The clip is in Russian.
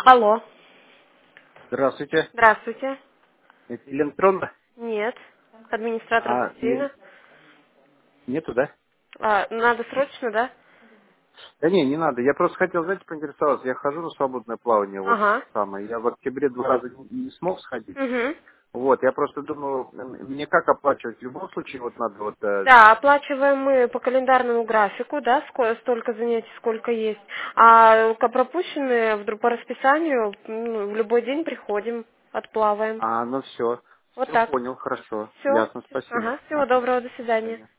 Алло. Здравствуйте. Здравствуйте. Это Елена Петровна? Нет. Администратор бассейна. Нету, да? Надо срочно, да? Да не надо. Я просто хотел, знаете, поинтересоваться. Я хожу на свободное плавание, вот Ага. самое. Я в октябре 2 раза не смог сходить. Угу. Вот, я просто думаю, мне как оплачивать? В любом случае, вот надо вот... Да, оплачиваем мы по календарному графику, да, столько занятий, сколько есть. А пропущенные вдруг по расписанию, в любой день приходим, отплаваем. ну все. Вот Все так. понял, хорошо. Все. Ясно, спасибо. Ага. Всего Ага. доброго, до До свидания. свидания.